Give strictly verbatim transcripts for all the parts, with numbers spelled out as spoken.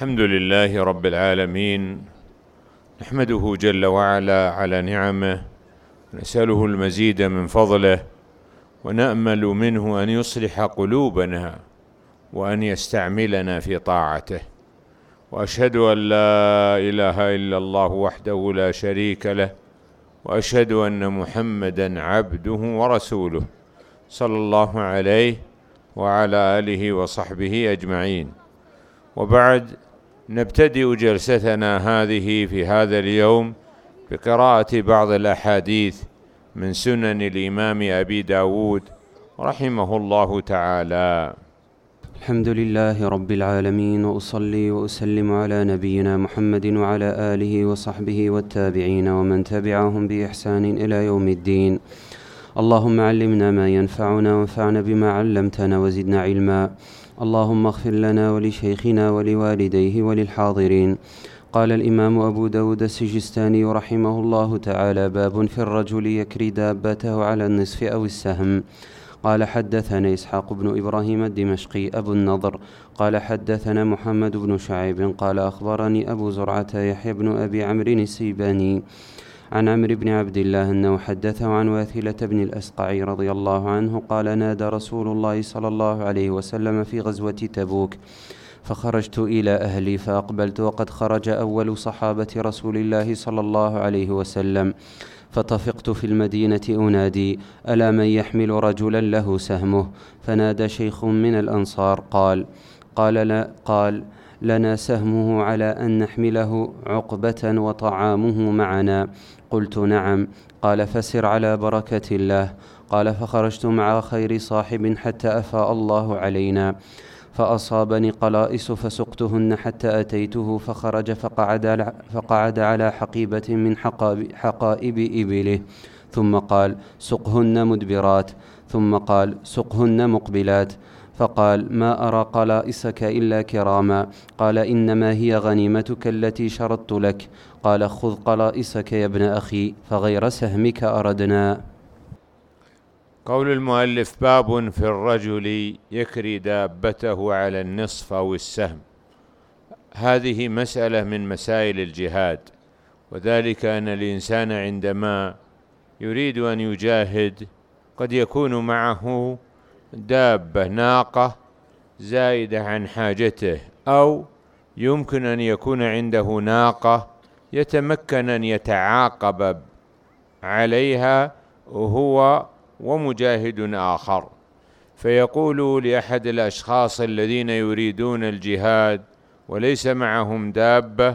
الحمد لله رب العالمين، نحمده جل وعلا على نعمه، نسأله المزيد من فضله، ونأمل منه أن يصلح قلوبنا وأن يستعملنا في طاعته. وأشهد أن لا إله إلا الله وحده لا شريك له، وأشهد أن محمدًا عبده ورسوله صلى الله عليه وعلى آله وصحبه أجمعين. وبعد، نبتدئ جلستنا هذه في هذا اليوم بقراءة بعض الأحاديث من سنن الإمام أبي داود رحمه الله تعالى. الحمد لله رب العالمين، وأصلي وأسلم على نبينا محمد وعلى آله وصحبه والتابعين ومن تبعهم بإحسان إلى يوم الدين. اللهم علمنا ما ينفعنا وانفعنا بما علمتنا وزدنا علما. اللهم اغفر لنا ولشيخنا ولوالديه وللحاضرين. قال الإمام أبو داود السجستاني رحمه الله تعالى: باب في الرجل يكري دابته على النصف أو السهم. قال: حدثنا إسحاق بن إبراهيم الدمشقي أبو النضر قال: حدثنا محمد بن شعيب قال: أخبرني أبو زرعة يحيى بن أبي عمرو السيباني عن عمرو بن عبد الله أنه حدثه عن واثلة بن الأسقع رضي الله عنه قال: نادى رسول الله صلى الله عليه وسلم في غزوة تبوك، فخرجت إلى أهلي فأقبلت وقد خرج أول صحابة رسول الله صلى الله عليه وسلم، فطفقت في المدينة أنادي: ألا من يحمل رجلا له سهمه؟ فنادى شيخ من الأنصار قال قال, لا قال لنا سهمه على أن نحمله عقبة وطعامه معنا. قلت: نعم. قال: فسر على بركة الله. قال: فخرجت مع خير صاحب حتى أفاء الله علينا، فأصابني قلائص فسقتهن حتى أتيته، فخرج فقعد, فقعد على حقيبة من حقائب إبله، ثم قال: سقهن مدبرات، ثم قال: سقهن مقبلات. فقال: ما أرى قلائصك إلا كراما. قال: إنما هي غنيمتك التي شرطت لك. قال: خذ قلائصك يا ابن أخي، فغير سهمك أردنا. قول المؤلف: باب في الرجل يكري دابته على النصف أو السهم. هذه مسألة من مسائل الجهاد، وذلك أن الإنسان عندما يريد أن يجاهد قد يكون معه دابة ناقة زائدة عن حاجته، أو يمكن أن يكون عنده ناقة يتمكن أن يتعاقب عليها وهو ومجاهد آخر، فيقول لأحد الأشخاص الذين يريدون الجهاد وليس معهم دابة: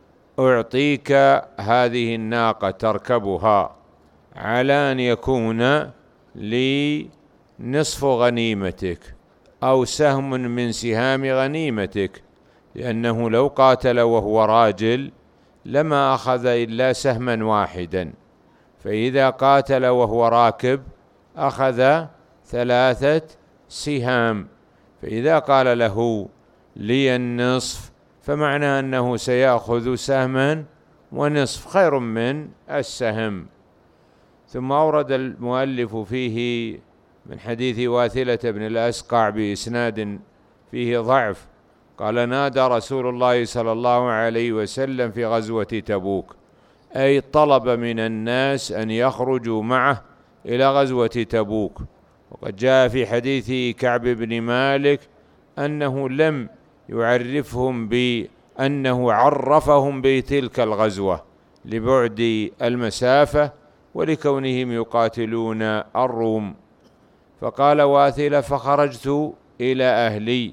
أعطيك هذه الناقة تركبها على أن يكون لي نصف غنيمتك أو سهم من سهام غنيمتك، لأنه لو قاتل وهو راجل لما أخذ إلا سهما واحدا، فإذا قاتل وهو راكب أخذ ثلاثة سهام. فإذا قال له لي النصف فمعنى أنه سيأخذ سهما ونصف خير من السهم. ثم أورد المؤلف فيه من حديث واثلة بن الأسقع بإسناد فيه ضعف قال: نادى رسول الله صلى الله عليه وسلم في غزوة تبوك، أي طلب من الناس أن يخرجوا معه إلى غزوة تبوك. وقد جاء في حديث كعب بن مالك أنه لم يعرفهم بأنه عرفهم بتلك الغزوة لبعد المسافة ولكونهم يقاتلون الروم. فقال واثلة: فخرجت إلى أهلي،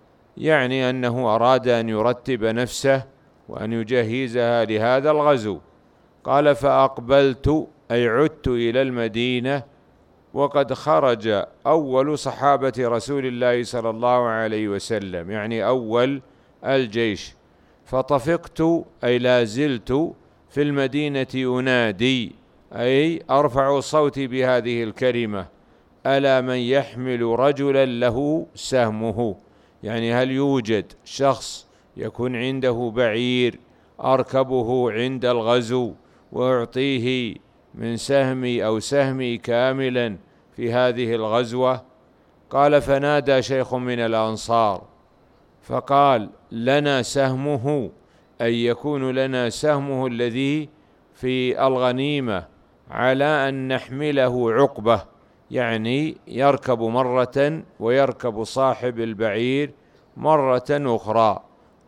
يعني أنه أراد أن يرتب نفسه وأن يجهزها لهذا الغزو. قال: فأقبلت، أي عدت إلى المدينة، وقد خرج أول صحابة رسول الله صلى الله عليه وسلم، يعني أول الجيش. فطفقت، أي لا زلت في المدينة أنادي، أي أرفع صوتي بهذه الكلمة: ألا من يحمل رجلا له سهمه؟ يعني هل يوجد شخص يكون عنده بعير أركبه عند الغزو وأعطيه من سهمي أو سهمي كاملا في هذه الغزوة؟ قال: فنادى شيخ من الأنصار فقال لنا سهمه، أي يكون لنا سهمه الذي في الغنيمة، على أن نحمله عقبة، يعني يركب مرة ويركب صاحب البعير مرة أخرى،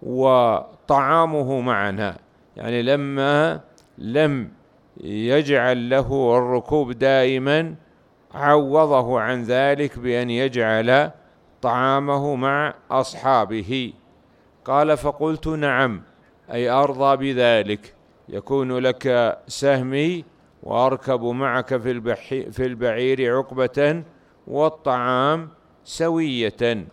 وطعامه معنا، يعني لما لم يجعل له الركوب دائما عوضه عن ذلك بأن يجعل طعامه مع أصحابه. قال فقلت نعم، أي أرضى بذلك، يكون لك سهمي وأركب معك في, في البعير عقبة والطعام سوية.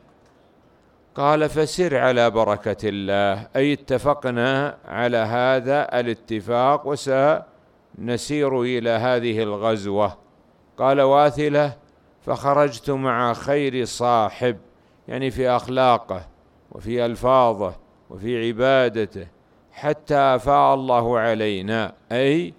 قال فسر على بركة الله، أي اتفقنا على هذا الاتفاق وسنسير إلى هذه الغزوة. قال واثلة فخرجت مع خير صاحب، يعني في أخلاقه وفي ألفاظه وفي عبادته، حتى أفاء الله علينا، أي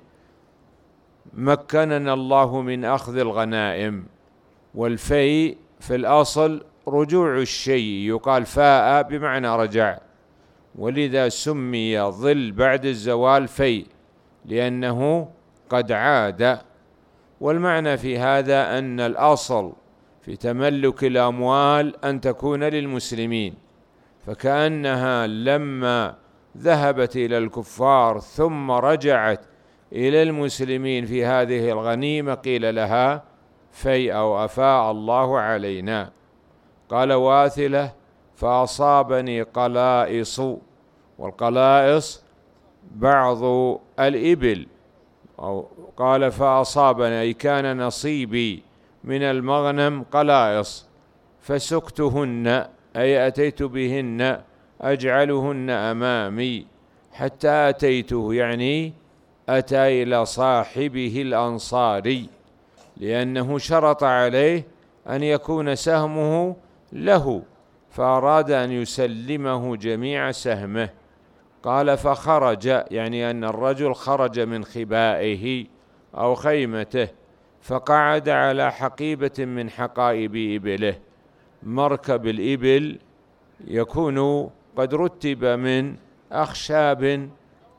مكننا الله من أخذ الغنائم. والفيء في الأصل رجوع الشيء، يقال فاء بمعنى رجع، ولذا سمي ظل بعد الزوال فيء لأنه قد عاد. والمعنى في هذا أن الأصل في تملك الأموال أن تكون للمسلمين، فكأنها لما ذهبت إلى الكفار ثم رجعت إلى المسلمين في هذه الغنيمة قيل لها في أو أفاء الله علينا. قال واثلة فأصابني قلائص، والقلائص بعض الإبل، أو قال فأصابني أي كان نصيبي من المغنم قلائص، فسكتهن أي أتيت بهن أجعلهن أمامي حتى أتيته، يعني أتى إلى صاحبه الأنصاري، لأنه شرط عليه أن يكون سهمه له، فأراد أن يسلمه جميع سهمه. قال فخرج، يعني أن الرجل خرج من خبائه أو خيمته، فقعد على حقيبة من حقائب إبله. مركب الإبل يكون قد رتب من أخشاب،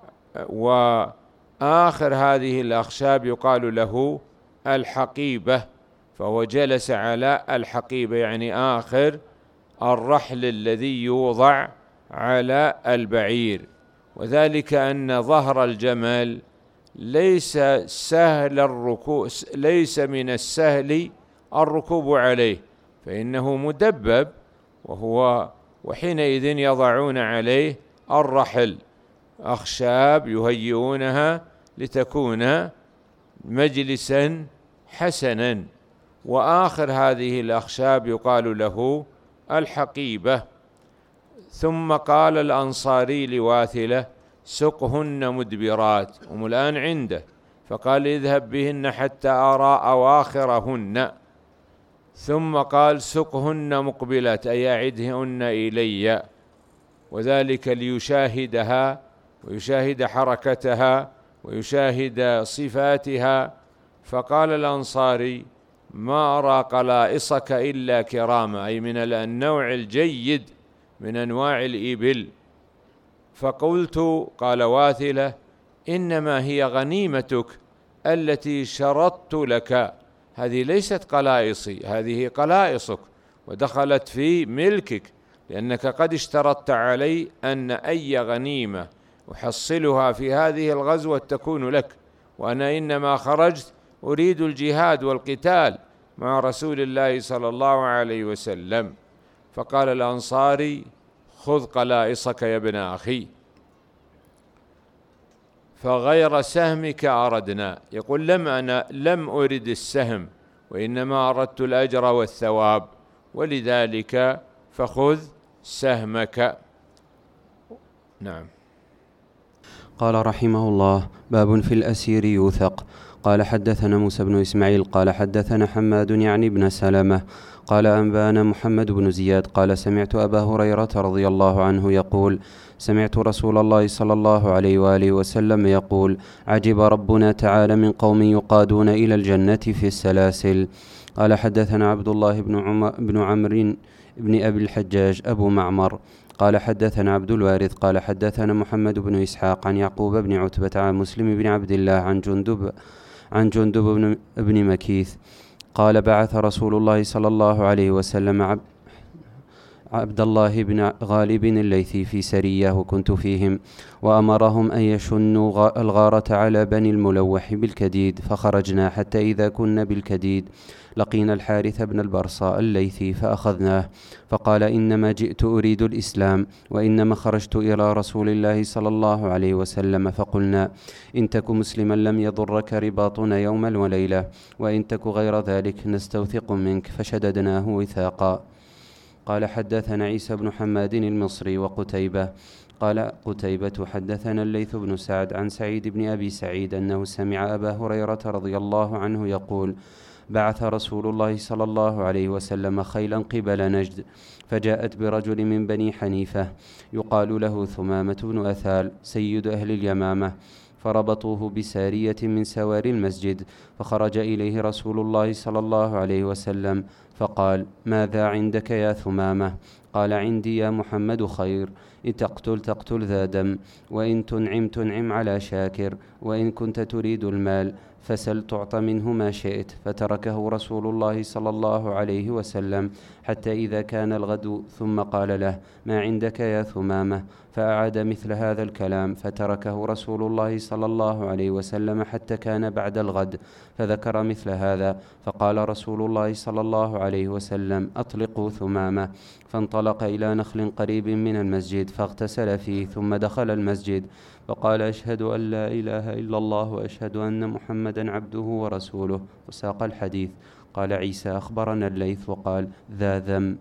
وآخر هذه الأخشاب يقال له الحقيبة، فهو جلس على الحقيبة، يعني آخر الرحل الذي يوضع على البعير. وذلك أن ظهر الجمل ليس سهل الركوب، ليس من السهل الركوب عليه، فإنه مدبب، وهو وحينئذ يضعون عليه الرحل، أخشاب يهيئونها لتكون مجلسا حسنا، وآخر هذه الأخشاب يقال له الحقيبة. ثم قال الأنصاري لواثلة سقهن مدبرات، هم الآن عنده، فقال اذهب بهن حتى أرى أواخرهن. ثم قال سقهن مقبلات، أي أعدهن إلي، وذلك ليشاهدها ويشاهد حركتها ويشاهد صفاتها. فقال الأنصاري ما أرى قلائصك إلا كرامة، أي من النوع الجيد من أنواع الإبل. فقلت قال واثلة إنما هي غنيمتك التي شرطت لك، هذه ليست قلائصي، هذه قلائصك ودخلت في ملكك، لأنك قد اشترطت علي أن أي غنيمة أحصلها في هذه الغزوة تكون لك، وأنا إنما خرجت أريد الجهاد والقتال مع رسول الله صلى الله عليه وسلم. فقال الأنصاري خذ قلائصك يا ابن أخي، فغير سهمك أردنا. يقول لم أنا لم أرد السهم، وإنما أردت الأجر والثواب، ولذلك فخذ سهمك. نعم. قال رحمه الله باب في الأسير يوثق. قال حدثنا موسى بن إسماعيل قال حدثنا حماد يعني بن سلمة قال أنبانا محمد بن زياد قال سمعت أبا هريرة رضي الله عنه يقول سمعت رسول الله صلى الله عليه وآله وسلم يقول عجب ربنا تعالى من قوم يقادون إلى الجنة في السلاسل. قال حدثنا عبد الله بن, عم بن عمرو بن أبي الحجاج أبو معمر قال حدثنا عبد الوارث قال حدثنا محمد بن إسحاق عن يعقوب بن عتبة عن مسلم بن عبد الله عن جندب عن جندب بن, بن مكيث قال بعث رسول الله صلى الله عليه وسلم عبد عبد الله بن غالب الليثي في سرية وكنت فيهم، وأمرهم أن يشنوا الغارة على بني الملوح بالكديد، فخرجنا حتى إذا كنا بالكديد لقينا الحارث بن البرصاء الليثي فأخذناه، فقال إنما جئت أريد الإسلام، وإنما خرجت إلى رسول الله صلى الله عليه وسلم، فقلنا إن تك مسلما لم يضرك رباطنا يوما وليلة، وإن تك غير ذلك نستوثق منك، فشددناه وثاقا. قال حدثنا عيسى بن حماد المصري وقتيبة قال قتيبة حدثنا الليث بن سعد عن سعيد بن أبي سعيد أنه سمع أبا هريرة رضي الله عنه يقول بعث رسول الله صلى الله عليه وسلم خيلا قبل نجد، فجاءت برجل من بني حنيفة يقال له ثمامة بن أثال سيد أهل اليمامة، فربطوه بسارية من سواري المسجد، فخرج إليه رسول الله صلى الله عليه وسلم فقال ماذا عندك يا ثمامة؟ قال عندي يا محمد خير، إن تقتل تقتل ذا دم، وإن تنعم تنعم على شاكر، وإن كنت تريد المال فسل تعط منه ما شئت. فتركه رسول الله صلى الله عليه وسلم حتى إذا كان الغد، ثم قال له ما عندك يا ثمامة؟ فأعاد مثل هذا الكلام، فتركه رسول الله صلى الله عليه وسلم حتى كان بعد الغد، فذكر مثل هذا، فقال رسول الله صلى الله عليه وسلم أطلقوا ثمامة، فانطلق إلى نخل قريب من المسجد فاغتسل فيه، ثم دخل المسجد فقال أشهد أن لا إله إلا الله وأشهد أن محمدا عبده ورسوله، وساق الحديث. قال عيسى أخبرنا الليث وقال ذا ذم.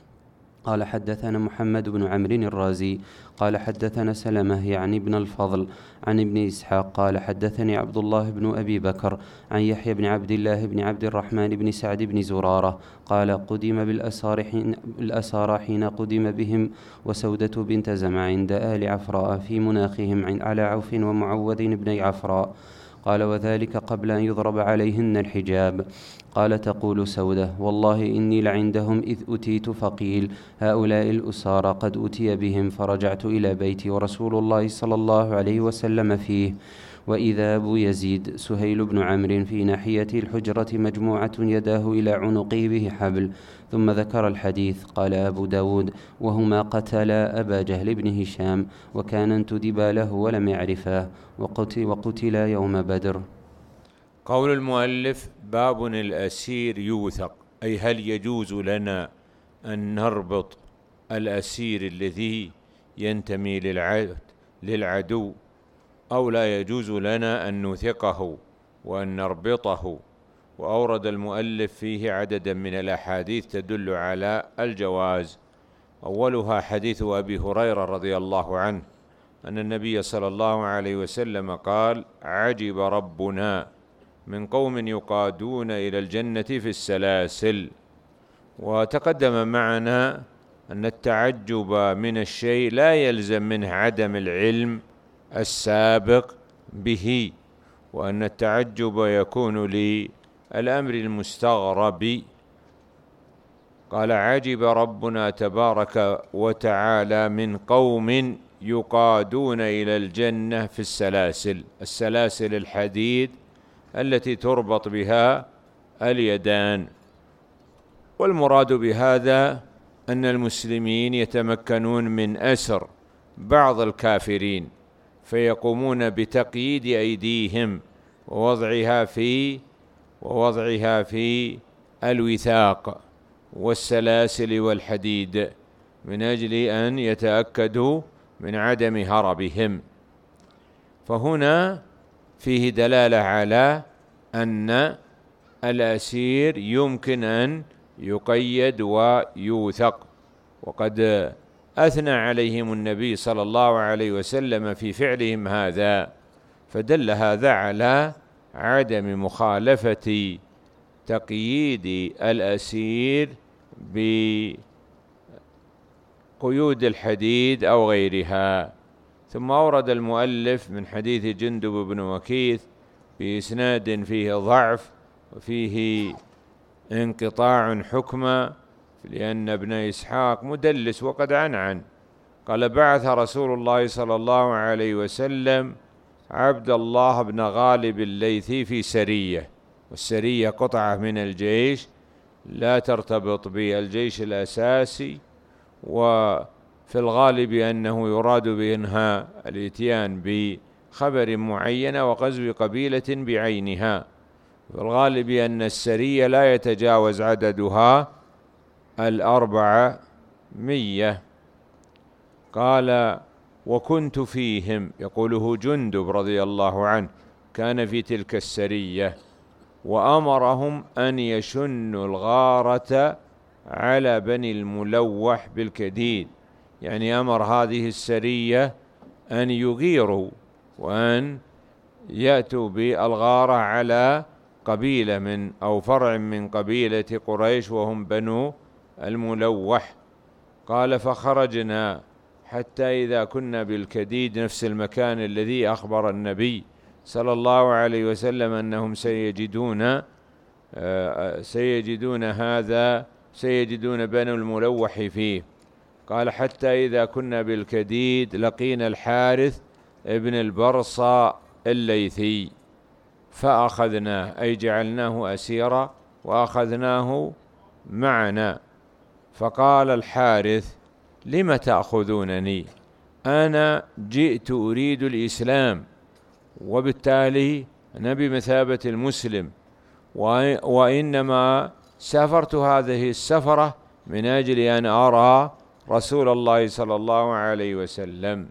قال حدثنا محمد بن عمرو الرازي قال حدثنا سلمة يعني ابن الفضل عن ابن إسحاق قال حدثني عبد الله بن أبي بكر عن يحيى بن عبد الله بن عبد الرحمن بن سعد بن زرارة قال قدم بالأسار حين, بالأسار حين قدم بهم وسودة بنت زمع عند آل عفراء في مناخهم على عوف ومعوذ بن عفراء. قال وذلك قبل أن يضرب عليهن الحجاب. قال تقول سودة والله إني لعندهم إذ أتيت فقيل هؤلاء الأسارى قد أتي بهم، فرجعت إلى بيتي ورسول الله صلى الله عليه وسلم فيه، وإذا أبو يزيد سهيل بن عمرو في ناحية الحجرة مجموعة يداه إلى عنقه به حبل، ثم ذكر الحديث. قال أبو داود وهما قتلا أبا جهل بن هشام، وكان انتدبا له ولم يعرفاه، وقتلا يوم بدر. قول المؤلف باب الأسير يوثق، أي هل يجوز لنا أن نربط الأسير الذي ينتمي للعدو أو لا يجوز لنا أن نوثقه وأن نربطه؟ وأورد المؤلف فيه عددا من الأحاديث تدل على الجواز. أولها حديث أبي هريرة رضي الله عنه أن النبي صلى الله عليه وسلم قال عجب ربنا من قوم يقادون إلى الجنة في السلاسل. وتقدم معنا أن التعجب من الشيء لا يلزم منه عدم العلم السابق به، وأن التعجب يكون للأمر المستغرب. قال عجب ربنا تبارك وتعالى من قوم يقادون إلى الجنة في السلاسل. السلاسل الحديد التي تربط بها اليدان، والمراد بهذا أن المسلمين يتمكنون من أسر بعض الكافرين، فيقومون بتقييد أيديهم ووضعها في ووضعها في الوثاق والسلاسل والحديد من أجل أن يتأكدوا من عدم هربهم. فهنا فيه دلالة على أن الأسير يمكن أن يقيد ويوثق، وقد أثنى عليهم النبي صلى الله عليه وسلم في فعلهم هذا، فدل هذا على عدم مخالفة تقييد الأسير بقيود الحديد أو غيرها. ثم أورد المؤلف من حديث جندب بن مكيث بإسناد فيه ضعف وفيه انقطاع حكما، لأن ابن إسحاق مدلس وقد عنعن، قال بعث رسول الله صلى الله عليه وسلم عبد الله بن غالب الليثي في سرية، والسرية قطعة من الجيش لا ترتبط بالجيش الأساسي، وفي الغالب أنه يراد بأنها الإتيان بخبر معين وغزو قبيلة بعينها. في الغالب أن السرية لا يتجاوز عددها الأربعة مية. قال وكنت فيهم، يقوله جندب رضي الله عنه، كان في تلك السرية، وأمرهم أن يشنوا الغارة على بني الملوح بالكديد، يعني أمر هذه السرية أن يغيروا وأن يأتوا بالغارة على قبيلة من أو فرع من قبيلة قريش وهم بنو الملوح. قال فخرجنا حتى إذا كنا بالكديد، نفس المكان الذي أخبر النبي صلى الله عليه وسلم أنهم سيجدون سيجدون هذا سيجدون بنو الملوح فيه. قال حتى إذا كنا بالكديد لقينا الحارث ابن البرصاء الليثي فأخذناه، أي جعلناه أسيرا وأخذناه معنا. فقال الحارث لم تأخذونني؟ أنا جئت أريد الإسلام، وبالتالي أنا بمثابة المسلم، وإنما سافرت هذه السفرة من أجل أن أرى رسول الله صلى الله عليه وسلم.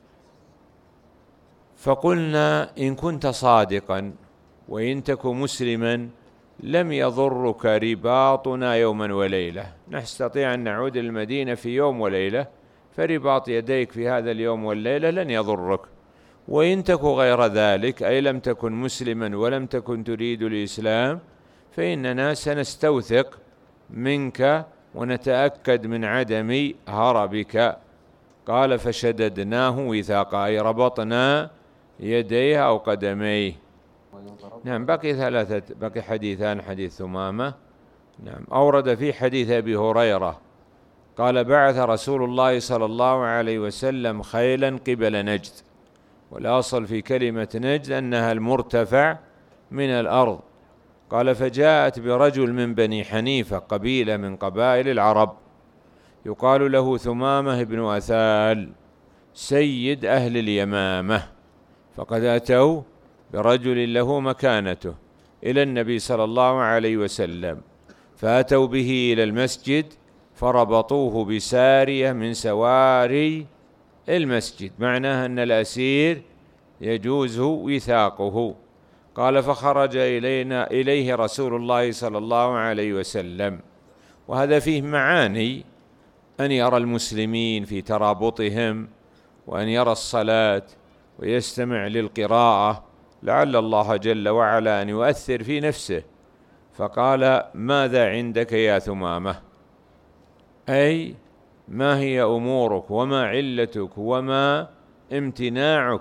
فقلنا إن كنت صادقا وإن تك مسلما لم يضرك رباطنا يوما وليلة، نستطيع أن نعود المدينة في يوم وليلة، فرباط يديك في هذا اليوم والليلة لن يضرك. وإن تك غير ذلك، أي لم تكن مسلما ولم تكن تريد الإسلام، فإننا سنستوثق منك ونتأكد من عدم هربك. قال فشددناه وثاقا، أي ربطنا يديه أو قدميه. نعم، بقي ثلاثة بقي حديثان. حديث ثمامة، نعم، أورد في حديث أبي هريرة قال بعث رسول الله صلى الله عليه وسلم خيلا قبل نجد، والأصل في كلمة نجد أنها المرتفع من الأرض. قال فجاءت برجل من بني حنيفة، قبيلة من قبائل العرب، يقال له ثمامة بن أثال سيد أهل اليمامة، فقد أتوا برجل له مكانته إلى النبي صلى الله عليه وسلم، فأتوا به إلى المسجد فربطوه بسارية من سواري المسجد، معناه أن الأسير يجوز وثاقه. قال فخرج إلينا إليه رسول الله صلى الله عليه وسلم، وهذا فيه معاني، أن يرى المسلمين في ترابطهم، وأن يرى الصلاة ويستمع للقراءة، لعل الله جل وعلا أن يؤثر في نفسه. فقال ماذا عندك يا ثمامة؟ أي ما هي أمورك وما علتك وما امتناعك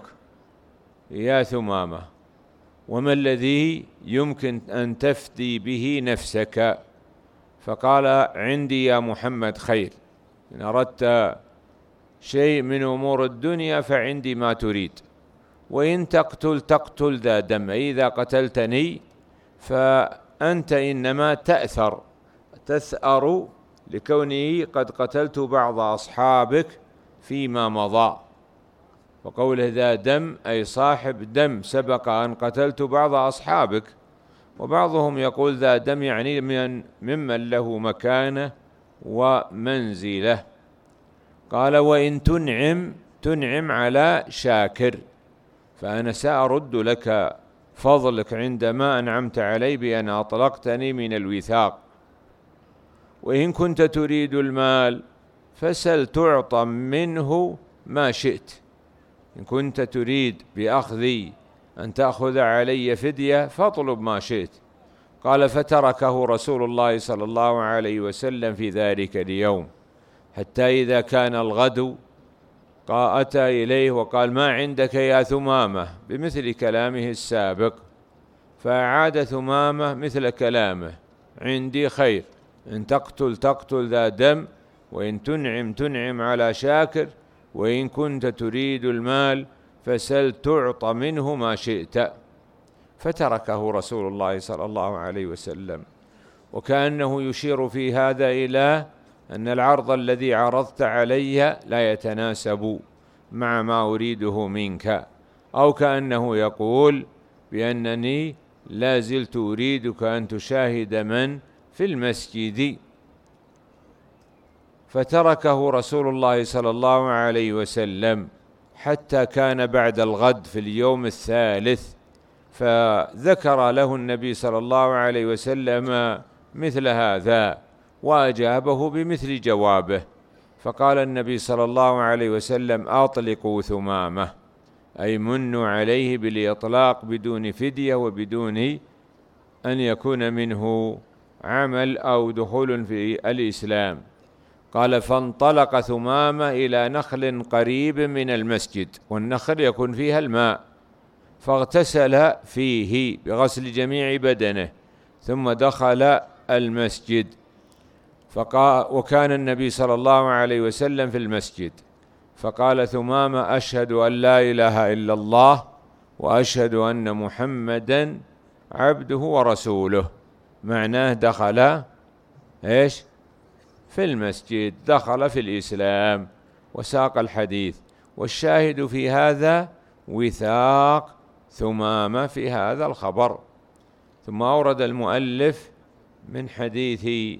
يا ثمامة، وما الذي يمكن أن تفدي به نفسك؟ فقال عندي يا محمد خير، إن أردت شيء من أمور الدنيا فعندي ما تريد، وإن تقتل تقتل ذا دم، إذا قتلتني فأنت إنما تأثر تثأر لكوني قد قتلت بعض أصحابك فيما مضى. وقوله ذا دم أي صاحب دم، سبق أن قتلت بعض أصحابك. وبعضهم يقول ذا دم يعني من ممن له مكانة ومنزلة. قال وإن تنعم تنعم على شاكر، فأنا سأرد لك فضلك عندما أنعمت علي بأن أطلقتني من الوثاق. وإن كنت تريد المال فسل تعطى منه ما شئت، إن كنت تريد بأخذي أن تأخذ علي فدية فاطلب ما شئت. قال فتركه رسول الله صلى الله عليه وسلم في ذلك اليوم، حتى إذا كان الغد أتى إليه وقال ما عندك يا ثمامة، بمثل كلامه السابق. فأعاد ثمامة مثل كلامه، عندي خير، إن تقتل تقتل ذا دم، وإن تنعم تنعم على شاكر، وإن كنت تريد المال فسل تعط منه ما شئت. فتركه رسول الله صلى الله عليه وسلم، وكأنه يشير في هذا إلى أن العرض الذي عرضت علي لا يتناسب مع ما أريده منك، أو كأنه يقول بأنني لا زلت أريدك أن تشاهد من في المسجد. فتركه رسول الله صلى الله عليه وسلم حتى كان بعد الغد في اليوم الثالث، فذكر له النبي صلى الله عليه وسلم مثل هذا وأجابه بمثل جوابه. فقال النبي صلى الله عليه وسلم: أطلقوا ثمامة، أي منوا عليه بالإطلاق بدون فدية وبدون أن يكون منه عمل أو دخول في الإسلام. قال: فانطلق ثمامة إلى نخل قريب من المسجد، والنخل يكون فيها الماء، فاغتسل فيه بغسل جميع بدنه، ثم دخل المسجد. فقال وكان النبي صلى الله عليه وسلم في المسجد، فقال ثمامة: أشهد أن لا إله إلا الله وأشهد أن محمدا عبده ورسوله. معناه دخل إيش؟ في المسجد، دخل في الإسلام. وساق الحديث، والشاهد في هذا وثاق ثمامة في هذا الخبر. ثم أورد المؤلف من حديث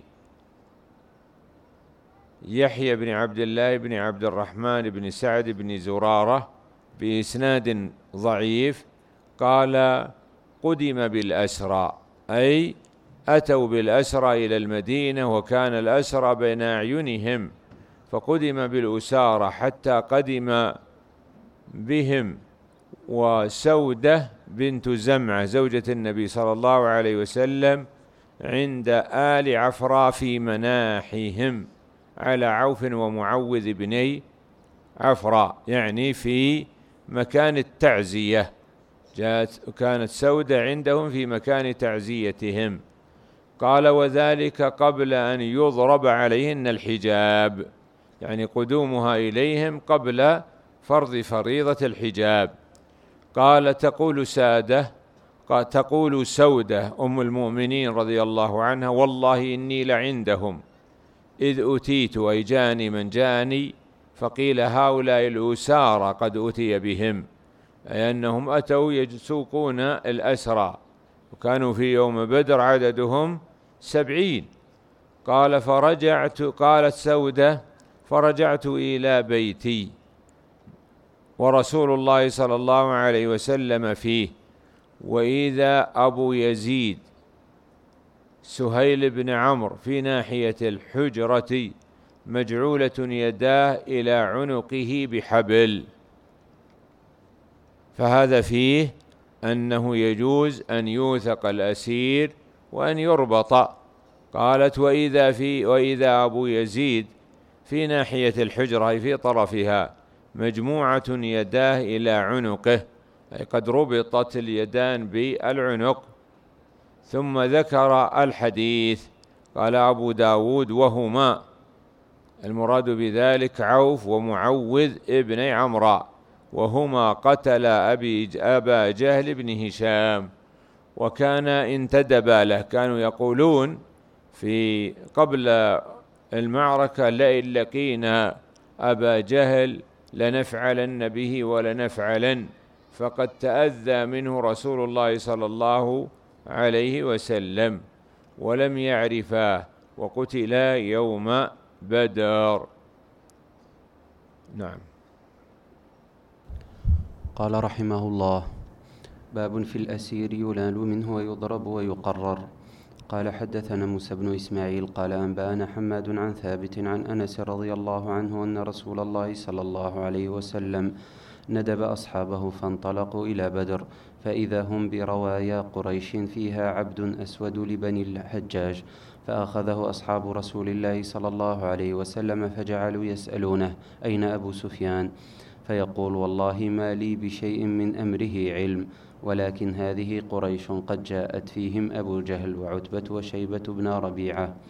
يحيى بن عبد الله بن عبد الرحمن بن سعد بن زرارة بإسناد ضعيف، قال: قدم بالأسرى، أي أتوا بالأسرى إلى المدينة، وكان الأسرى بين أعينهم، فقدم بالأسارة حتى قدم بهم وسودة بنت زمعة زوجة النبي صلى الله عليه وسلم عند آل عفراء في مناحهم على عوف ومعوذ بني عفراء، يعني في مكان التعزية. جاءت كانت سودة عندهم في مكان تعزيتهم. قال: وذلك قبل أن يضرب عليهن الحجاب، يعني قدومها إليهم قبل فرض فريضة الحجاب. قال: تقول سادة قال تقول سودة أم المؤمنين رضي الله عنها: والله إني لعندهم إذ أتيت، أي جاني من جاني، فقيل هؤلاء الأسارى قد أتي بهم، أي أنهم أتوا يسوقون الأسرى، وكانوا في يوم بدر عددهم سبعين. قال: فرجعت قالت سودة: فرجعت إلى بيتي ورسول الله صلى الله عليه وسلم فيه، وإذا أبو يزيد سهيل بن عمرو في ناحية الحجرة مجعولة يداه إلى عنقه بحبل. فهذا فيه أنه يجوز أن يوثق الأسير وأن يربط. قالت: وإذا في وإذا أبو يزيد في ناحية الحجرة في طرفها مجموعة يداه إلى عنقه، أي قد ربطت اليدان بالعنق. ثم ذكر الحديث. قال أبو داود: وهما، المراد بذلك عوف ومعوذ ابني عمرو، وهما قتل أبي أبا جهل بن هشام، وكان انتدبا له. كانوا يقولون في قبل المعركة: لئن لقينا أبا جهل لنفعلن به ولنفعلن، فقد تأذى منه رسول الله صلى الله عليه وسلم، ولم يعرفاه، وقتلا يوم بدر. نعم. قال رحمه الله: باب في الأسير يلال منه ويضرب ويقرر. قال: حدثنا موسى بن إسماعيل قال أنبأنا حماد عن ثابت عن أنس رضي الله عنه أن رسول الله صلى الله عليه وسلم ندب أصحابه فانطلقوا إلى بدر، فإذا هم بروايا قريش فيها عبد أسود لبني الحجاج، فأخذه أصحاب رسول الله صلى الله عليه وسلم فجعلوا يسألونه: أين أبو سفيان؟ فيقول: والله ما لي بشيء من أمره علم، ولكن هذه قريش قد جاءت فيهم أبو جهل وعتبة وشيبة بن ربيعة.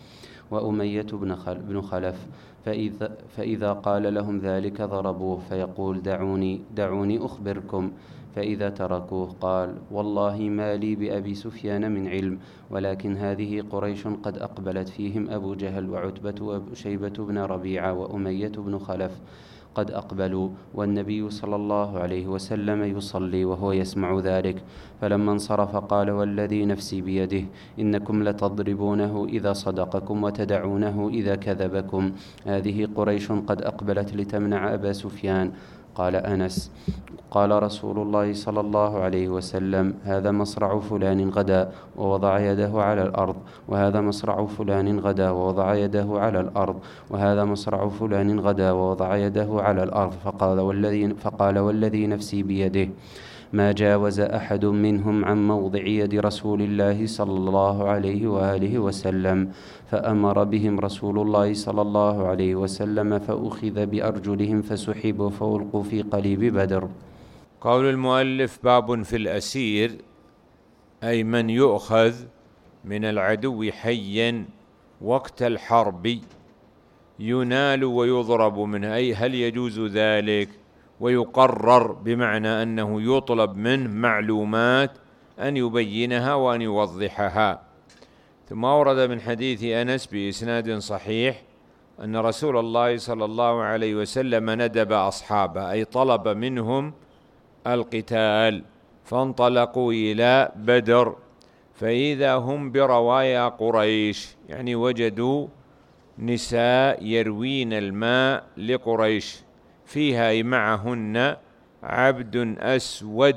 وأمية بن خلف، فإذا, فإذا قال لهم ذلك ضربوه، فيقول دعوني, دعوني أخبركم. فإذا تركوه قال والله ما لي بأبي سفيان من علم، ولكن هذه قريش قد أقبلت، فيهم أبو جهل وعتبة وشيبة بن ربيعة وأمية بن خلف قد أقبلوا، والنبي صلى الله عليه وسلم يصلي وهو يسمع ذلك. فلما انصرف قال والذي نفسي بيده إنكم لتضربونه إذا صدقكم وتدعونه إذا كذبكم، هذه قريش قد أقبلت لتمنع أبا سفيان. قال أنس قال رسول الله صلى الله عليه وسلم هذا مصرع فلان غدا ووضع يده على الأرض، وهذا مصرع فلان غدا ووضع يده على الأرض، وهذا مصرع فلان غدا ووضع يده على الأرض. فقال والذي, فقال والذي نفسي بيده ما جاوز أحد منهم عن موضع يد رسول الله صلى الله عليه وآله وسلم، فأمر بهم رسول الله صلى الله عليه وسلم فأخذ بأرجلهم فسحبوا فألقوا في قليب بدر. قول المؤلف باب في الأسير، أي من يؤخذ من العدو حيا وقت الحرب ينال ويضرب منه، أي هل يجوز ذلك؟ ويقرر بمعنى أنه يطلب منه معلومات أن يبينها وأن يوضحها. ثم ورد من حديث أنس بإسناد صحيح أن رسول الله صلى الله عليه وسلم ندب أصحابه، أي طلب منهم القتال، فانطلقوا إلى بدر، فإذا هم بروايا قريش، يعني وجدوا نساء يروين الماء لقريش، فيها معهن عبد أسود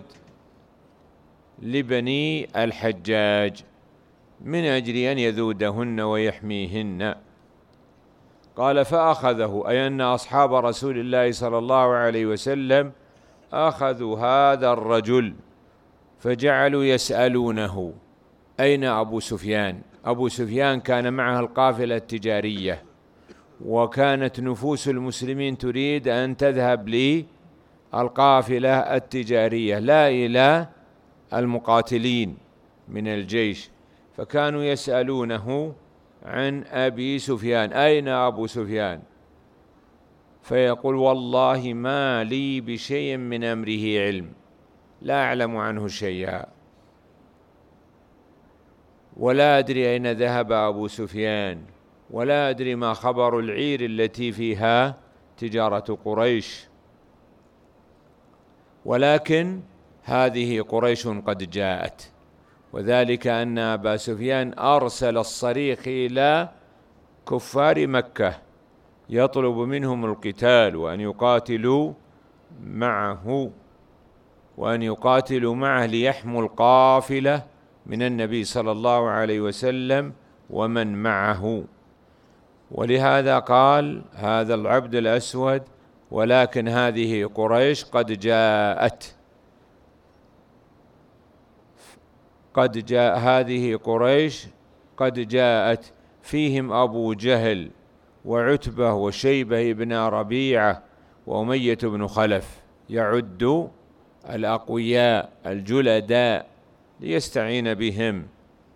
لبني الحجاج من أجل أن يذودهن ويحميهن. قال فأخذه، أي أن أصحاب رسول الله صلى الله عليه وسلم أخذوا هذا الرجل فجعلوا يسألونه أين أبو سفيان؟ أبو سفيان كان معه القافلة التجارية، وكانت نفوس المسلمين تريد أن تذهب للقافلة التجارية لا إلى المقاتلين من الجيش، فكانوا يسألونه عن أبي سفيان، أين أبو سفيان؟ فيقول والله ما لي بشيء من أمره علم، لا أعلم عنه شيئا، ولا أدري أين ذهب أبو سفيان، ولا أدري ما خبر العير التي فيها تجارة قريش، ولكن هذه قريش قد جاءت. وذلك أن أبا سفيان أرسل الصريخ إلى كفار مكة يطلب منهم القتال وأن يقاتلوا معه وأن يقاتلوا معه ليحموا القافلة من النبي صلى الله عليه وسلم ومن معه. ولهذا قال هذا العبد الأسود، ولكن هذه قريش قد جاءت، قد جاء هذه قريش قد جاءت، فيهم أبو جهل وعتبة وشيبة بن ربيعة وأمية بن خلف، يعد الأقوياء الجلداء ليستعين بهم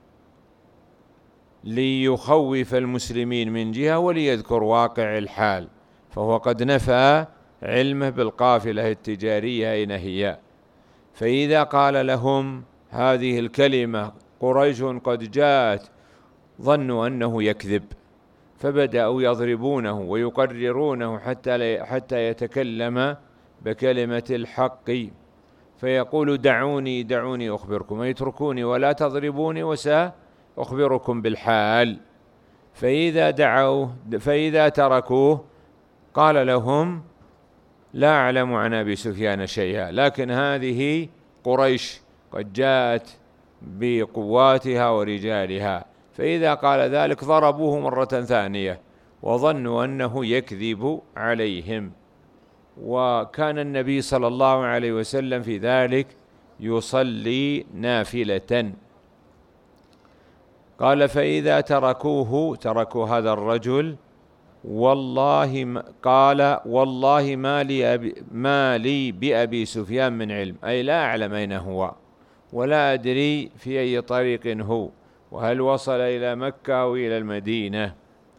ليخوف المسلمين من جهة وليذكر واقع الحال، فهو قد نفى علمه بالقافلة التجارية أين هي. فإذا قال لهم هذه الكلمة قريش قد جاءت ظنوا أنه يكذب، فبدأوا يضربونه ويقررونه حتى حتى يتكلم بكلمة الحق، فيقول دعوني دعوني أخبركم، يتركوني ولا تضربوني وسأخبركم بالحال. فإذا دعوه فإذا تركوه قال لهم لا أعلم عن أبي سفيان شيئا، لكن هذه قريش قد جاءت بقواتها ورجالها. فإذا قال ذلك ضربوه مرة ثانية وظنوا أنه يكذب عليهم. وكان النبي صلى الله عليه وسلم في ذلك يصلي نافلة. قال فإذا تركوه تركوا هذا الرجل والله ما قال والله ما لي, أبي ما لي بأبي سفيان من علم، أي لا أعلم أين هو ولا أدري في أي طريق هو، وهل وصل إلى مكة أو إلى المدينة.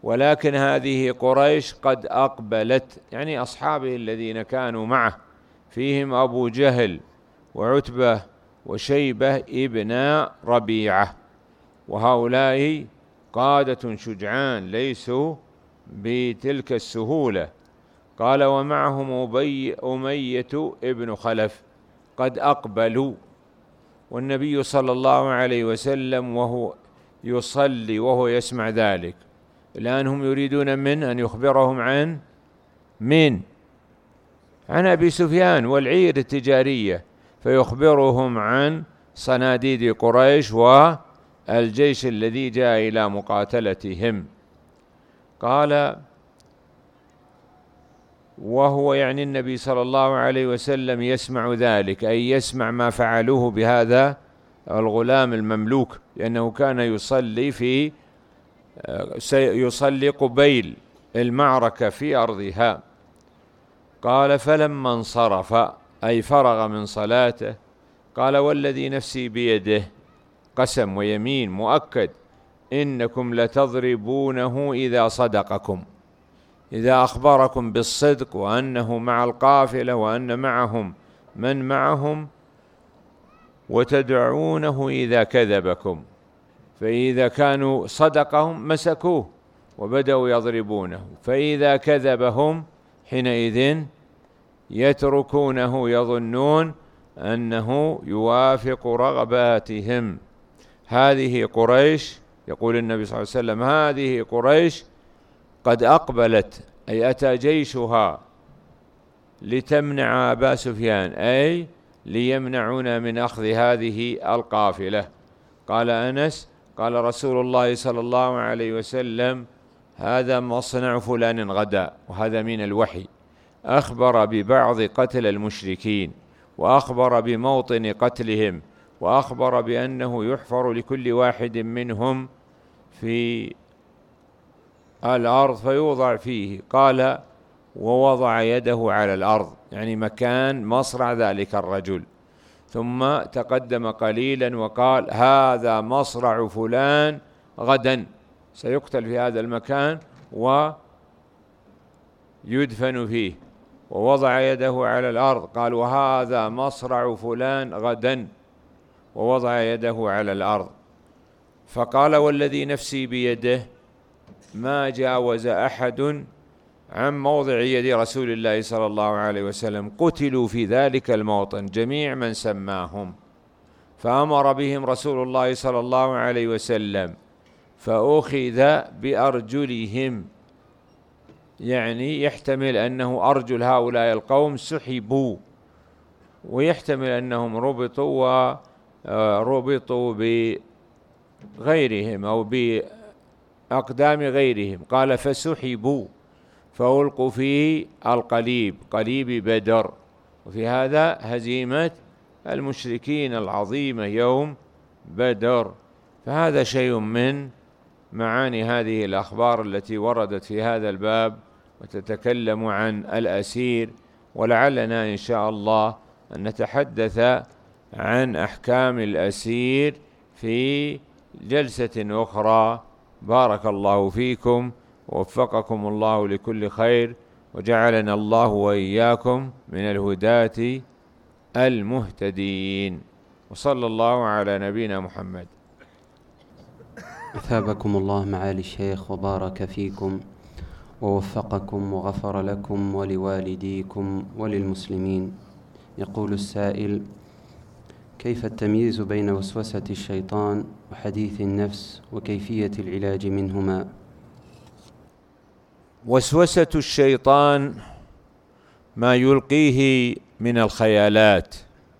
ولكن هذه قريش قد أقبلت، يعني أصحابه الذين كانوا معه، فيهم أبو جهل وعتبة وشيبة ابن ربيعة، وهؤلاء قادة شجعان ليسوا بتلك السهولة. قال ومعهم أبي أمية ابن خلف قد أقبلوا، والنبي صلى الله عليه وسلم وهو يصلي وهو يسمع ذلك. الآن هم يريدون من أن يخبرهم عن من عن أبي سفيان والعير التجارية، فيخبرهم عن صناديد قريش والجيش الذي جاء إلى مقاتلتهم. قال وهو يعني النبي صلى الله عليه وسلم يسمع ذلك، أي يسمع ما فعلوه بهذا الغلام المملوك، لأنه كان يصلي في يصلي قبيل المعركة في أرضها. قال فلما انصرف أي فرغ من صلاته قال والذي نفسي بيده، قسم ويمين مؤكد، إنكم لتضربونه إذا صدقكم، إذا أخبركم بالصدق وأنه مع القافلة وأن معهم من معهم، وتدعونه إذا كذبكم، فإذا كانوا صدقهم مسكوه وبدأوا يضربونه، فإذا كذبهم حينئذ يتركونه يظنون أنه يوافق رغباتهم. هذه قريش، يقول النبي صلى الله عليه وسلم هذه قريش قد أقبلت، أي أتى جيشها لتمنع أبا سفيان، أي ليمنعون من أخذ هذه القافلة. قال أنس قال رسول الله صلى الله عليه وسلم هذا مصنع فلان غدا، وهذا من الوحي، أخبر ببعض قتل المشركين، وأخبر بموطن قتلهم، وأخبر بأنه يحفر لكل واحد منهم في الأرض فيوضع فيه. قال ووضع يده على الأرض، يعني مكان مصرع ذلك الرجل، ثم تقدم قليلا وقال هذا مصرع فلان غدا، سيقتل في هذا المكان ويدفن فيه. ووضع يده على الأرض قال وهذا مصرع فلان غدا، ووضع يده على الأرض. فقال والذي نفسي بيده ما جاوز أحد عن موضع يد رسول الله صلى الله عليه وسلم، قتلوا في ذلك الموطن جميع من سماهم، فأمر بهم رسول الله صلى الله عليه وسلم فأخذ بأرجلهم، يعني يحتمل أنه أرجل هؤلاء القوم سحبوا، ويحتمل أنهم ربطوا وربطوا بغيرهم أو بأقدام غيرهم. قال فسحبوا فألقوا في القليب، قليب بدر، وفي هذا هزيمة المشركين العظيمة يوم بدر. فهذا شيء من معاني هذه الأخبار التي وردت في هذا الباب وتتكلم عن الأسير، ولعلنا إن شاء الله أن نتحدث عن أحكام الأسير في جلسة أخرى. بارك الله فيكم ووفقكم الله لكل خير، وجعلنا الله وإياكم من الهداة المهتدين، وصلى الله على نبينا محمد. أثابكم الله معالي الشيخ وبارك فيكم ووفقكم وغفر لكم ولوالديكم وللمسلمين. يقول السائل: كيف التمييز بين وسوسة الشيطان وحديث النفس وكيفية العلاج منهما؟ وسوسة الشيطان ما يلقيه من الخيالات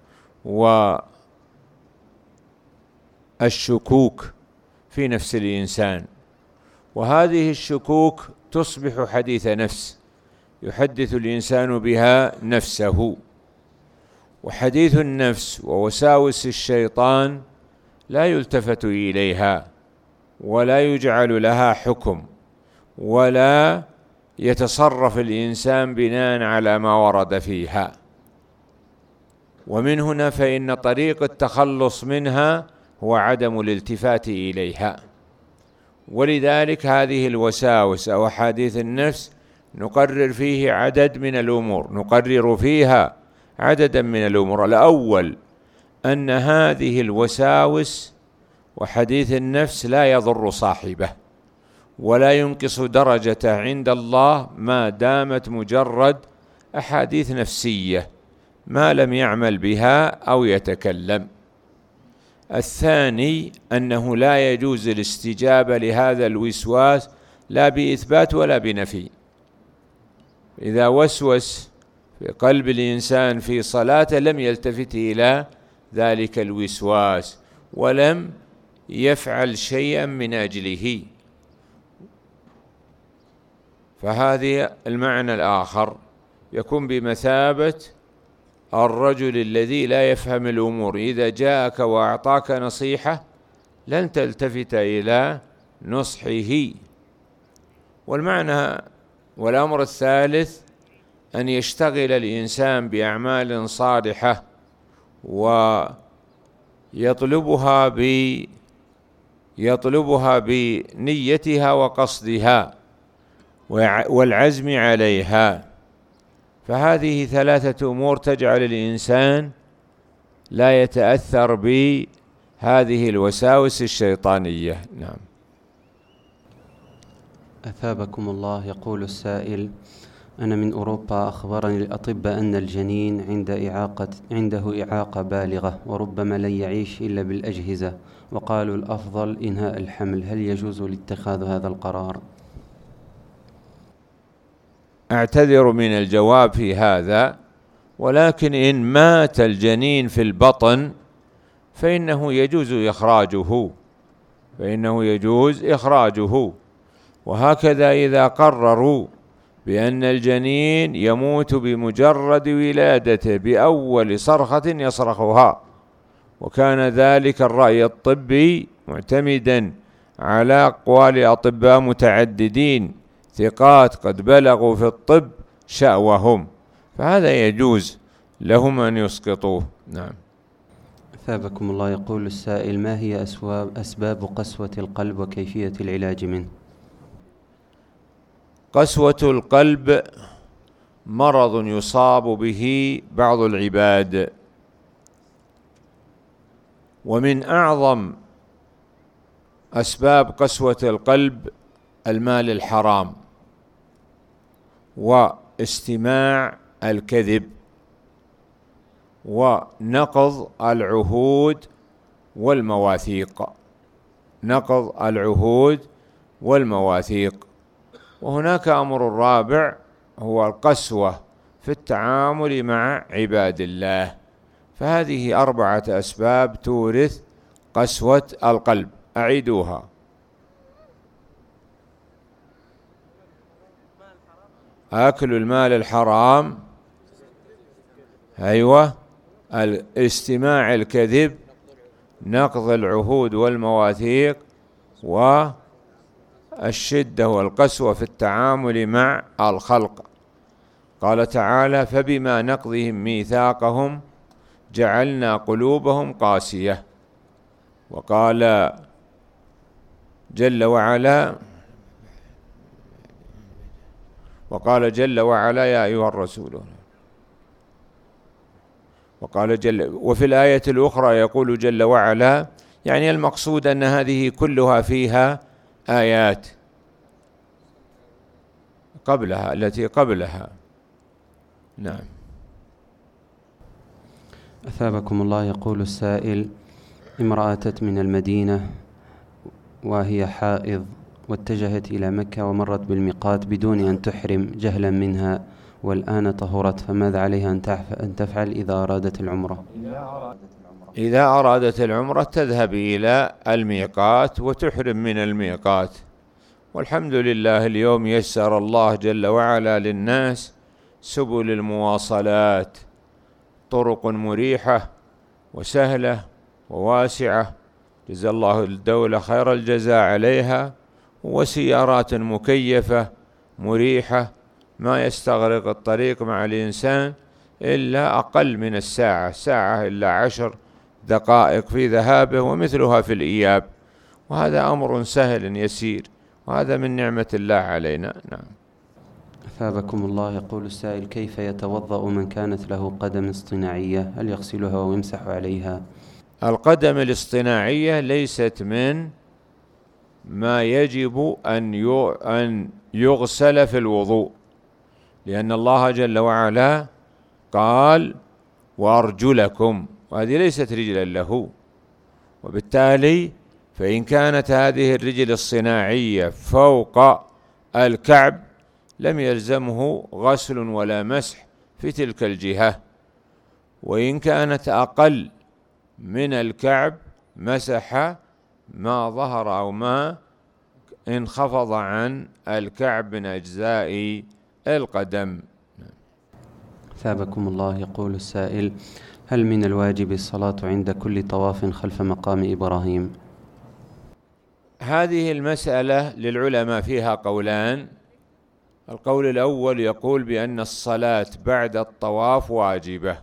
والشكوك في نفس الإنسان، وهذه الشكوك تصبح حديث نفس يحدث الإنسان بها نفسه. وحديث النفس ووساوس الشيطان لا يلتفت إليها ولا يجعل لها حكم، ولا يتصرف الإنسان بناء على ما ورد فيها. ومن هنا فإن طريق التخلص منها هو عدم الالتفات إليها، ولذلك هذه الوساوس أو أحاديث النفس نقرر فيه عدد من الأمور نقرر فيها عددا من الأمور. الأول أن هذه الوساوس وحديث النفس لا يضر صاحبه ولا ينقص درجته عند الله ما دامت مجرد أحاديث نفسية ما لم يعمل بها أو يتكلم. الثاني أنه لا يجوز الاستجابة لهذا الوسواس لا بإثبات ولا بنفي. إذا وسوس في قلب الإنسان في صلاته لم يلتفت إلى ذلك الوسواس ولم يفعل شيئا من أجله. فهذه المعنى الآخر يكون بمثابة الرجل الذي لا يفهم الأمور، إذا جاءك وأعطاك نصيحة لن تلتفت إلى نصحه. والمعنى والأمر الثالث أن يشتغل الإنسان بأعمال صالحة ويطلبها ب يطلبها بنيتها وقصدها والعزم عليها. فهذه ثلاثة أمور تجعل الإنسان لا يتأثر بهذه الوساوس الشيطانية. نعم. أثابكم الله. يقول السائل: أنا من أوروبا، أخبرني الأطباء أن الجنين عند إعاقة عنده إعاقة بالغة وربما لن يعيش إلا بالأجهزة، وقالوا الأفضل إنهاء الحمل، هل يجوز لاتخاذ هذا القرار؟ أعتذر من الجواب في هذا، ولكن إن مات الجنين في البطن فإنه يجوز إخراجه فإنه يجوز إخراجه وهكذا إذا قرروا بأن الجنين يموت بمجرد ولادته بأول صرخة يصرخها، وكان ذلك الرأي الطبي معتمدا على أقوال أطباء متعددين ثقات قد بلغوا في الطب شأوهم، فهذا يجوز لهم أن يسقطوه. نعم. أثابكم الله. يقول السائل: ما هي أسباب أسباب قسوة القلب وكيفية العلاج منه؟ قسوة القلب مرض يصاب به بعض العباد، ومن أعظم أسباب قسوة القلب المال الحرام واستماع الكذب ونقض العهود والمواثيق نقض العهود والمواثيق وهناك أمر رابع هو القسوة في التعامل مع عباد الله. فهذه أربعة أسباب تورث قسوة القلب. أعيدوها: أكل المال الحرام، أيوة، الاستماع الكذب، نقض العهود والمواثيق، والشدة والقسوة في التعامل مع الخلق. قال تعالى: فبما نقضهم ميثاقهم جعلنا قلوبهم قاسية. وقال جل وعلا وقال جل وعلا: يا أيها الرسول. وقال جل وفي الآية الأخرى يقول جل وعلا، يعني المقصود أن هذه كلها فيها آيات قبلها التي قبلها. نعم. أثابكم الله. يقول السائل: امرأة أتت من المدينة وهي حائض واتجهت إلى مكة ومرت بالميقات بدون أن تحرم جهلا منها، والآن طهرت، فماذا عليها أن تفعل إذا أرادت العمرة؟ إذا أرادت العمرة تذهب إلى الميقات وتحرم من الميقات. والحمد لله اليوم يسر الله جل وعلا للناس سبل المواصلات، طرق مريحة وسهلة وواسعة، جزا الله الدولة خير الجزاء عليها، وسيارات مكيفة مريحة ما يستغرق الطريق مع الإنسان إلا أقل من الساعة، ساعة إلا عشر دقائق في ذهابه ومثلها في الإياب. وهذا أمر سهل يسير، وهذا من نعمة الله علينا. نعم. أثابكم الله. يقول السائل: كيف يتوضأ من كانت له قدم اصطناعية؟ هل يغسلها ويمسح عليها؟ القدم الاصطناعية ليست من ما يجب أن يغسل في الوضوء، لأن الله جل وعلا قال: وأرجلكم، وهذه ليست رجلا له، وبالتالي فإن كانت هذه الرجل الصناعية فوق الكعب لم يلزمه غسل ولا مسح في تلك الجهة، وإن كانت أقل من الكعب مسح ما ظهر أو ما انخفض عن الكعب من أجزاء القدم. ثابكم الله. يقول السائل: هل من الواجب الصلاة عند كل طواف خلف مقام إبراهيم؟ هذه المسألة للعلماء فيها قولان. القول الأول يقول بأن الصلاة بعد الطواف واجبة،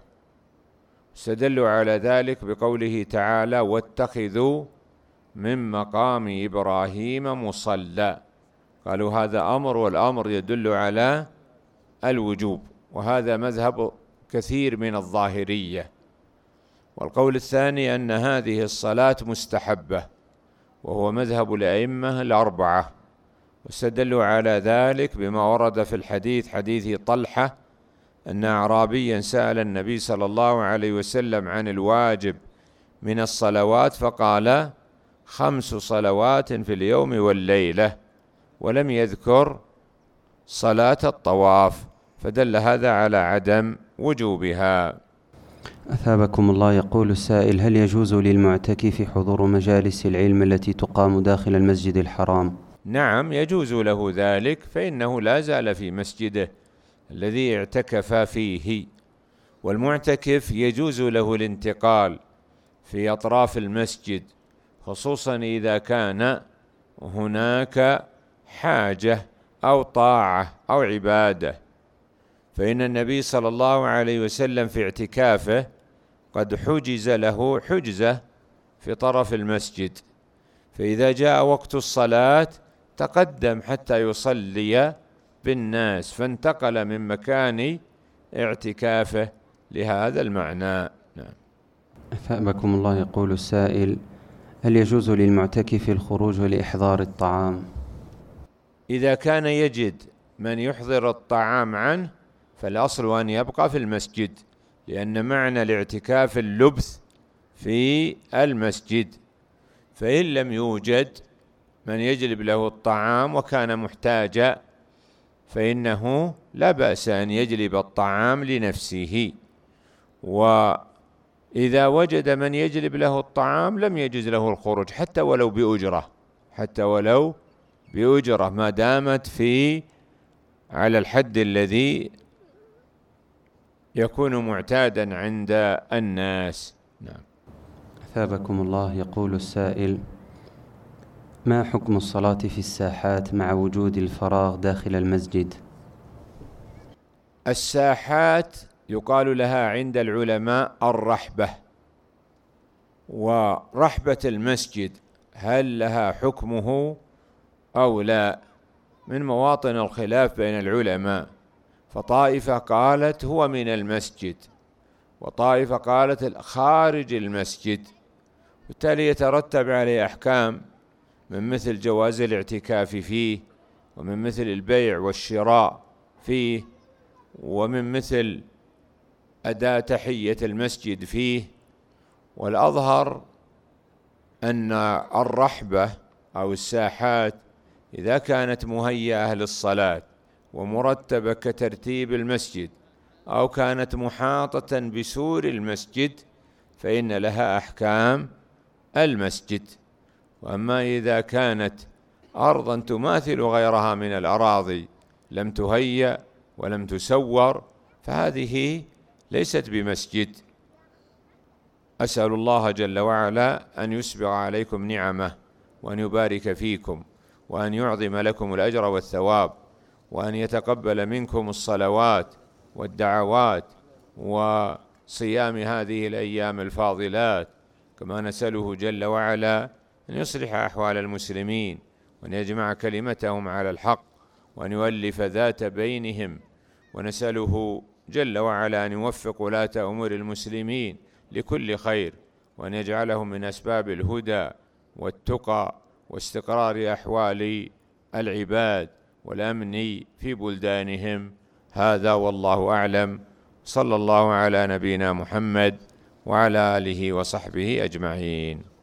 استدلوا على ذلك بقوله تعالى: واتخذوا من مقام إبراهيم مصلى. قالوا هذا أمر، والأمر يدل على الوجوب، وهذا مذهب كثير من الظاهرية. والقول الثاني أن هذه الصلاة مستحبة، وهو مذهب الأئمة الأربعة، واستدلوا على ذلك بما ورد في الحديث، حديث طلحة أن أعرابيا سأل النبي صلى الله عليه وسلم عن الواجب من الصلوات فقال: خمس صلوات في اليوم والليلة، ولم يذكر صلاة الطواف، فدل هذا على عدم وجوبها. أثابكم الله. يقول السائل: هل يجوز للمعتكف حضور مجالس العلم التي تقام داخل المسجد الحرام؟ نعم، يجوز له ذلك، فإنه لا زال في مسجده الذي اعتكف فيه، والمعتكف يجوز له الانتقال في أطراف المسجد، خصوصا إذا كان هناك حاجة أو طاعة أو عبادة، فإن النبي صلى الله عليه وسلم في اعتكافه قد حجز له حجزة في طرف المسجد، فإذا جاء وقت الصلاة تقدم حتى يصلي بالناس، فانتقل من مكان اعتكافه لهذا المعنى. نعم. أثابكم الله. يقول السائل: هل يجوز للمعتكف الخروج لإحضار الطعام؟ إذا كان يجد من يحضر الطعام عنه فالأصل أن يبقى في المسجد، لأن معنى الاعتكاف اللبث في المسجد، فإن لم يوجد من يجلب له الطعام وكان محتاجا فإنه لا بأس أن يجلب الطعام لنفسه، وإذا وجد من يجلب له الطعام لم يجوز له الخروج حتى ولو بأجرة، حتى ولو بأجرة ما دامت في على الحد الذي يكون معتادا عند الناس. نعم. أثابكم الله. يقول السائل: ما حكم الصلاة في الساحات مع وجود الفراغ داخل المسجد؟ الساحات يقال لها عند العلماء الرحبة، ورحبة المسجد هل لها حكمه أو لا؟ من مواطن الخلاف بين العلماء، فطائفة قالت هو من المسجد، وطائفة قالت خارج المسجد، بالتالي يترتب عليه أحكام من مثل جواز الاعتكاف فيه، ومن مثل البيع والشراء فيه، ومن مثل أداء تحية المسجد فيه. والأظهر أن الرحبة أو الساحات إذا كانت مهيئة للصلاة ومرتبة كترتيب المسجد، أو كانت محاطة بسور المسجد، فإن لها أحكام المسجد. وأما إذا كانت أرضا تماثل غيرها من الأراضي لم تهيأ ولم تسور فهذه ليست بمسجد. أسأل الله جل وعلا أن يسبغ عليكم نعمه، وأن يبارك فيكم، وأن يعظم لكم الأجر والثواب، وأن يتقبل منكم الصلوات والدعوات وصيام هذه الأيام الفاضلات، كما نسأله جل وعلا أن يصلح أحوال المسلمين، وأن يجمع كلمتهم على الحق، وأن يؤلف ذات بينهم، ونسأله جل وعلا أن يوفق ولاة أمور المسلمين لكل خير، وأن يجعلهم من أسباب الهدى والتقى واستقرار أحوال العباد والأمن في بلدانهم. هذا والله أعلم، صلى الله على نبينا محمد وعلى آله وصحبه أجمعين.